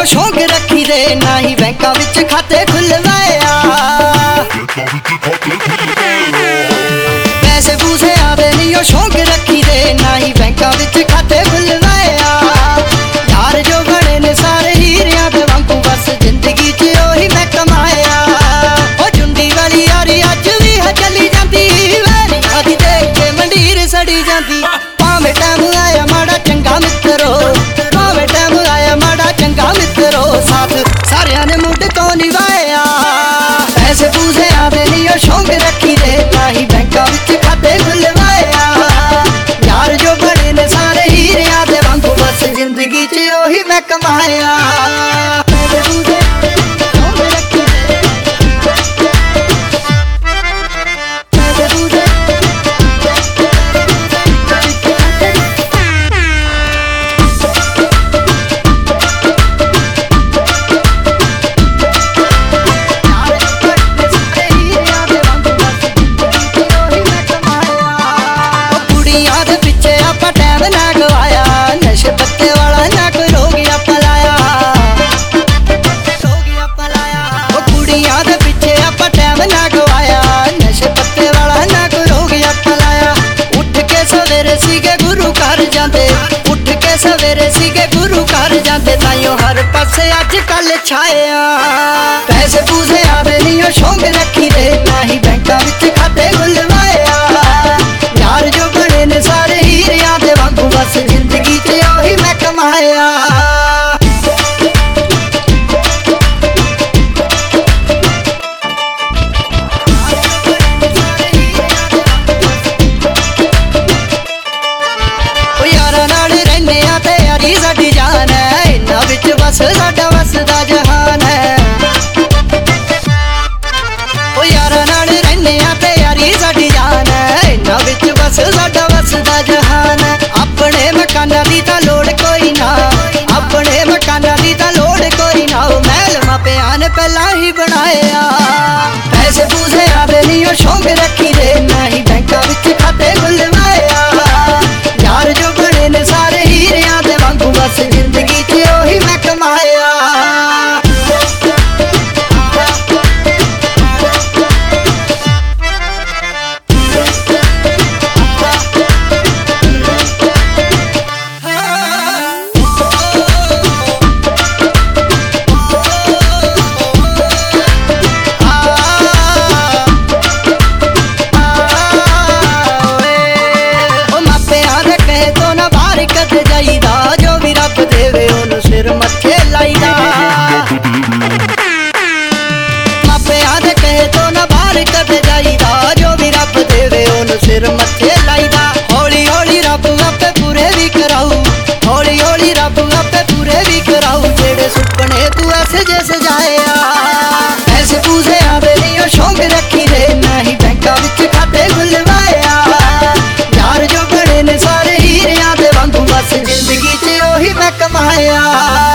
शौक रखी दे ना ही बैंका विच खाते खुलवाया पैसे पूसे आवे नहीं शौक रखी दे ना ही बैंका विच खाते खुलवाया यार जो बने ने सारे हीरियां दे वांगू बस जिंदगी च ओही मैं कमाया ओ जुंडी वाली यारी अज भी है चली जांदी वेरी आदी देख के मंडीर सड़ी जांदी भावें टाइम आया माड़ा चंगा मित्रो भावें टाइम आया माड़ा चंगा मित्रो साथ सारियां ने मुंड तो निभाया पैसे पूसे आवे नहीं शौक रखी दे ना ही बैंका विच खाते खुलवाया यार जो बने ने सारे हीरियां दे वांगू बस जिंदगी च ओही मैं कमाया हर पासे अजकल छाया पैसे पूसे आवे नहीं शौक रखी दे ना ही बैंका विच खाते खुलवाया यार जो बने ने सारे हीरियां दे वांगू बस जिंदगी च ओही मैं कमाया साडी जान है इन्हां विच बस साडा वसदा जहान है ओ यारां नाल रहने आ ते यारी साडी जान है इन्हां विच बस साडा वसदा जहान है अपने मकानां दी तां लोड़ कोई ना अपने मकानां दी तां लोड़ कोई ना ओ महल मापियां ने पहला ही बनाया पैसे पूसे आवे नहीं शौक रखी दे ना ही बैंका विच खाते खुलवाया यार जो बने ने सारे हीरियां दे वांगू बस जिंदगी च ओही मैं कमाया सिर मथे लाईदा मापियां दे कहे तो ना बाहर कदे जाईदा जो भी रब देवे ओनू सिर मथे लाईदा हौली हौली रब आपे पूरे भी कराऊ हौली हौली रब आपे पूरे भी कराऊ जेड़े सुपने तू ऐसे जे सजाया ऐसे पूसे आवे नहीं शौक रखी दे ना ही बैंका विच खाते खुलवाया यार जो बने ने सारे हीरियां दे वांगू बस जिंदगी च ओही मैं कमाया